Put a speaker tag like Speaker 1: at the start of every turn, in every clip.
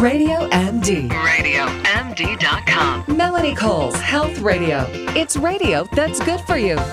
Speaker 1: Radio MD.
Speaker 2: RadioMD.com.
Speaker 1: Melanie Cole's Health Radio. It's radio that's good for you.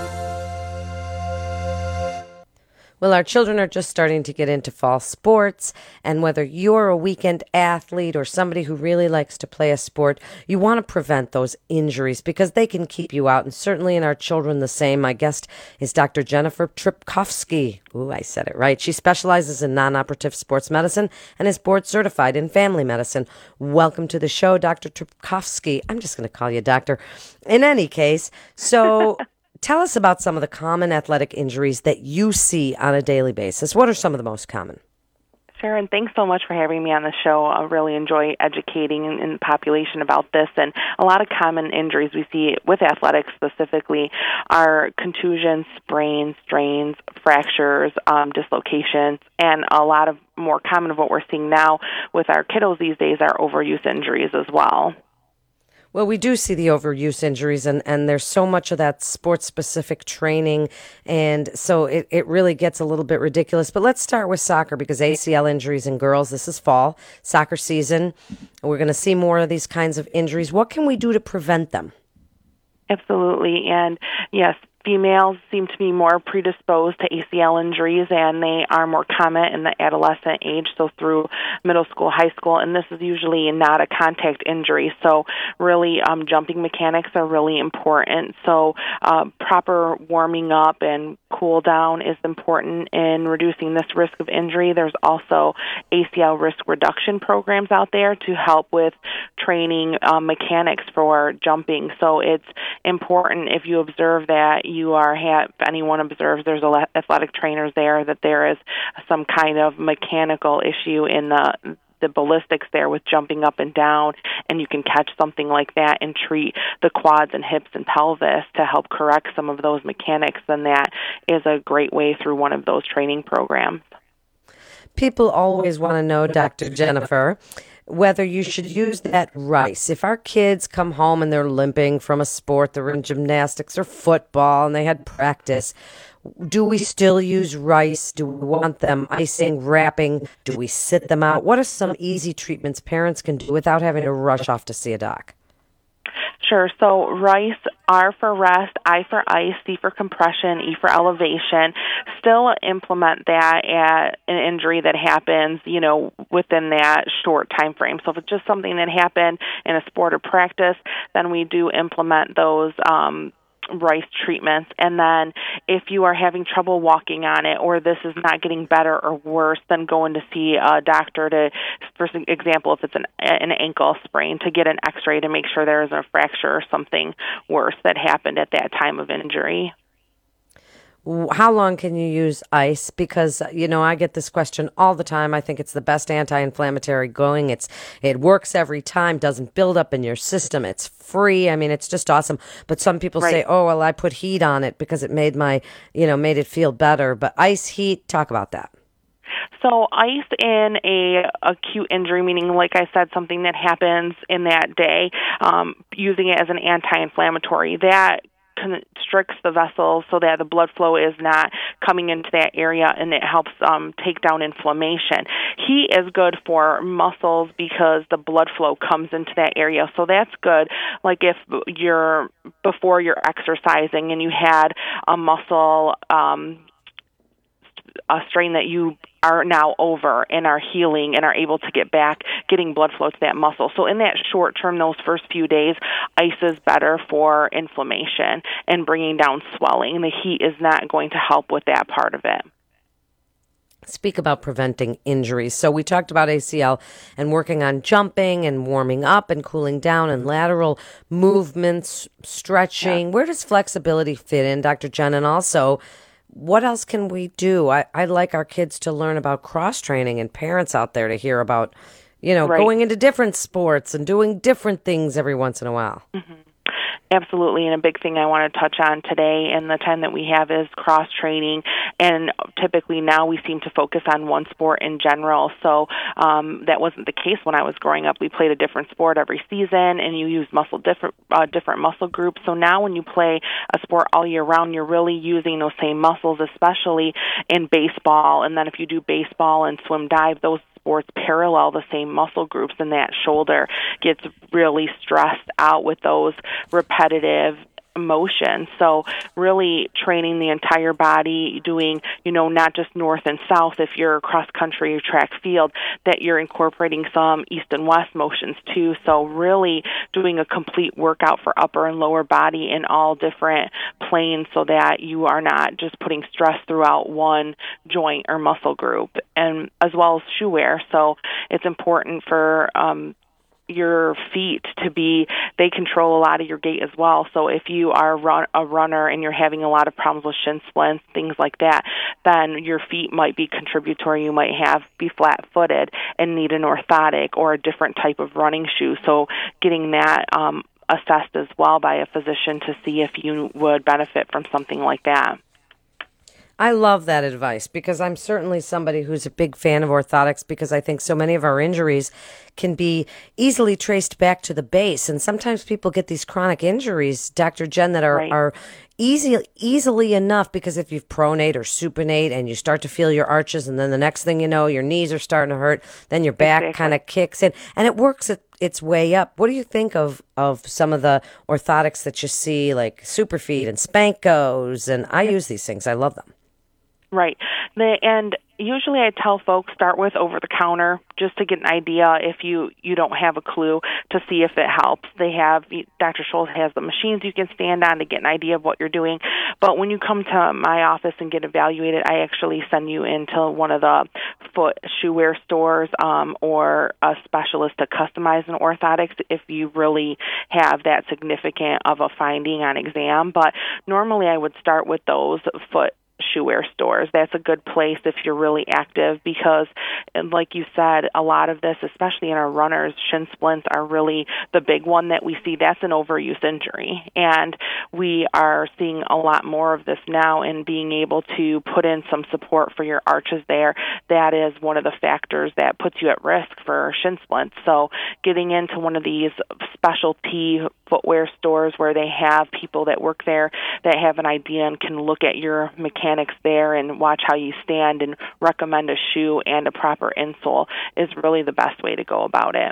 Speaker 3: Well, our children are just starting to get into fall sports, and whether you're a weekend athlete or somebody who really likes to play a sport, you want to prevent those injuries because they can keep you out, and certainly in our children the same. My guest is Dr. Jennifer Tripkovsky. Ooh, I said it right. She specializes in non-operative sports medicine and is board certified in family medicine. Welcome to the show, Dr. Tripkovsky. I'm just going to call you doctor. In any case, so... Tell us about some of the common athletic injuries that you see on a daily basis. What are some of the most common?
Speaker 4: Sharon, thanks so much for having me on the show. I really enjoy educating in the population about this. And a lot of common injuries we see with athletics specifically are contusions, sprains, strains, fractures, dislocations, and a lot of more common of what we're seeing now with our kiddos these days are overuse injuries as well.
Speaker 3: Well, we do see the overuse injuries, and there's so much of that sports-specific training, and so it really gets a little bit ridiculous. But let's start with soccer, because ACL injuries in girls, this is fall, soccer season. We're going to see more of these kinds of injuries. What can we do to prevent them?
Speaker 4: Absolutely, and yes, females seem to be more predisposed to ACL injuries, and they are more common in the adolescent age, so through middle school, high school, and this is usually not a contact injury. So really, jumping mechanics are really important. So proper warming up and cool down is important in reducing this risk of injury. There's also ACL risk reduction programs out there to help with training mechanics for jumping. So it's important if you observe that if anyone observes there's athletic trainers there, that there is some kind of mechanical issue in the ballistics there with jumping up and down, and you can catch something like that and treat the quads and hips and pelvis to help correct some of those mechanics, then that is a great way through one of those training programs.
Speaker 3: People always want to know, Dr. Jennifer, whether you should use that rice. If our kids come home and they're limping from a sport, they're in gymnastics or football, and they had practice, do we still use rice? Do we want them icing, wrapping? Do we sit them out? What are some easy treatments parents can do without having to rush off to see a doc?
Speaker 4: Sure. So rice, R for rest, I for ice, C for compression, E for elevation. Still implement that at an injury that happens, within that short time frame. So if it's just something that happened in a sport or practice, then we do implement those rice treatments. And then if you are having trouble walking on it, or this is not getting better or worse, then going to see a doctor to, for example, if it's an ankle sprain, to get an x-ray to make sure there isn't a fracture or something worse that happened at that time of injury.
Speaker 3: How long can you use ice? Because, I get this question all the time. I think it's the best anti-inflammatory going. It works every time, doesn't build up in your system. It's free. I mean, it's just awesome. But some people say, oh, well, I put heat on it because it made made it feel better. But ice, heat, talk about that.
Speaker 4: So ice in a acute injury, meaning, like I said, something that happens in that day, using it as an anti-inflammatory, that constricts the vessels so that the blood flow is not coming into that area, and it helps take down inflammation. Heat is good for muscles because the blood flow comes into that area, so that's good. Like if before you're exercising and you had a muscle a strain that you are now over and are healing and are able to get back, getting blood flow to that muscle. So in that short term, those first few days, ice is better for inflammation and bringing down swelling. The heat is not going to help with that part of it.
Speaker 3: Speak about preventing injuries. So we talked about ACL and working on jumping and warming up and cooling down and lateral movements, stretching. Yeah. Where does flexibility fit in, Dr. Jen? And also, what else can we do? I'd like our kids to learn about cross-training, and parents out there to hear about, going into different sports and doing different things every once in a while.
Speaker 4: Mm-hmm. Absolutely, and a big thing I want to touch on today in the time that we have is cross-training, and typically now we seem to focus on one sport in general, so that wasn't the case when I was growing up. We played a different sport every season, and you use different muscle groups, so now when you play a sport all year round, you're really using those same muscles, especially in baseball, and then if you do baseball and swim dive, those sports parallel the same muscle groups, and that shoulder gets really stressed out with those repetitive motion. So really training the entire body, doing, not just north and south if you're cross country or track field, that you're incorporating some east and west motions too. So really doing a complete workout for upper and lower body in all different planes so that you are not just putting stress throughout one joint or muscle group, and as well as shoe wear. So it's important for your feet they control a lot of your gait as well. So if you are a runner and you're having a lot of problems with shin splints, things like that, then your feet might be contributory. You might be flat-footed and need an orthotic or a different type of running shoe. So getting that assessed as well by a physician to see if you would benefit from something like that.
Speaker 3: I love that advice because I'm certainly somebody who's a big fan of orthotics because I think so many of our injuries can be easily traced back to the base. And sometimes people get these chronic injuries, Dr. Jen, that are easily enough because if you've pronate or supinate and you start to feel your arches and then the next thing you know, your knees are starting to hurt, then your back kind of kicks in and it works its way up. What do you think of some of the orthotics that you see like Superfeet and Spankos? And I use these things. I love them.
Speaker 4: Right. And usually I tell folks start with over-the-counter just to get an idea if you don't have a clue to see if it helps. Dr. Schultz has the machines you can stand on to get an idea of what you're doing. But when you come to my office and get evaluated, I actually send you into one of the foot shoe wear stores or a specialist to customize an orthotics if you really have that significant of a finding on exam. But normally I would start with those foot shoe wear stores. That's a good place if you're really active because, and like you said, a lot of this, especially in our runners, shin splints are really the big one that we see. That's an overuse injury. And we are seeing a lot more of this now and being able to put in some support for your arches there. That is one of the factors that puts you at risk for shin splints. So getting into one of these specialty footwear stores where they have people that work there that have an idea and can look at your mechanics there and watch how you stand and recommend a shoe and a proper insole is really the best way to go about it.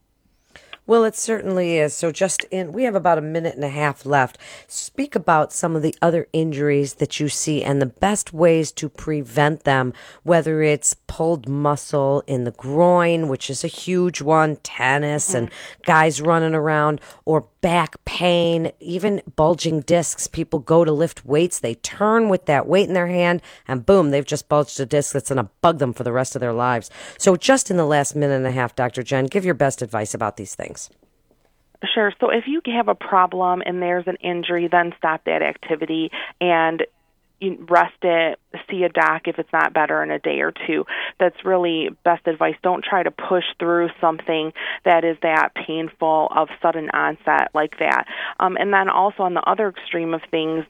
Speaker 3: Well, it certainly is. So we have about a minute and a half left. Speak about some of the other injuries that you see and the best ways to prevent them, whether it's pulled muscle in the groin, which is a huge one, tennis and guys running around, or back pain, even bulging discs. People go to lift weights, they turn with that weight in their hand, and boom, they've just bulged a disc that's going to bug them for the rest of their lives. So just in the last minute and a half, Dr. Jen, give your best advice about these things.
Speaker 4: Sure. So if you have a problem and there's an injury, then stop that activity and rest it, see a doc if it's not better in a day or two. That's really best advice. Don't try to push through something that is that painful of sudden onset like that. And then also on the other extreme of things,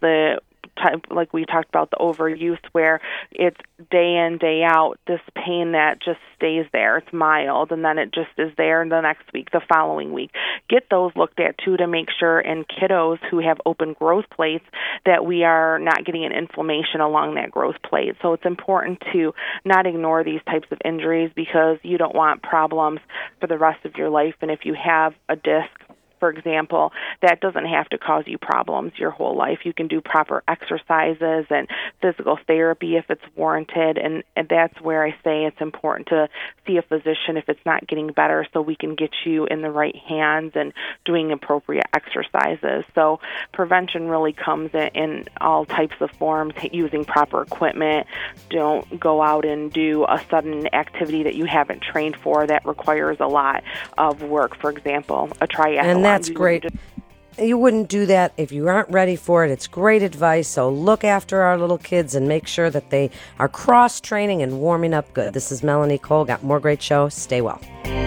Speaker 4: like we talked about, the overuse where it's day in, day out, this pain that just stays there. It's mild, and then it just is there the next week, the following week. Get those looked at, too, to make sure in kiddos who have open growth plates that we are not getting an inflammation along that growth plate. So it's important to not ignore these types of injuries because you don't want problems for the rest of your life. And if you have a disc, for example, that doesn't have to cause you problems your whole life. You can do proper exercises and physical therapy if it's warranted, and that's where I say it's important to see a physician if it's not getting better so we can get you in the right hands and doing appropriate exercises. So prevention really comes in all types of forms, using proper equipment. Don't go out and do a sudden activity that you haven't trained for that requires a lot of work, for example, a triathlon.
Speaker 3: And that's great. You wouldn't do that if you aren't ready for it. It's great advice. So look after our little kids and make sure that they are cross-training and warming up good. This is Melanie Cole. Got more great shows. Stay well.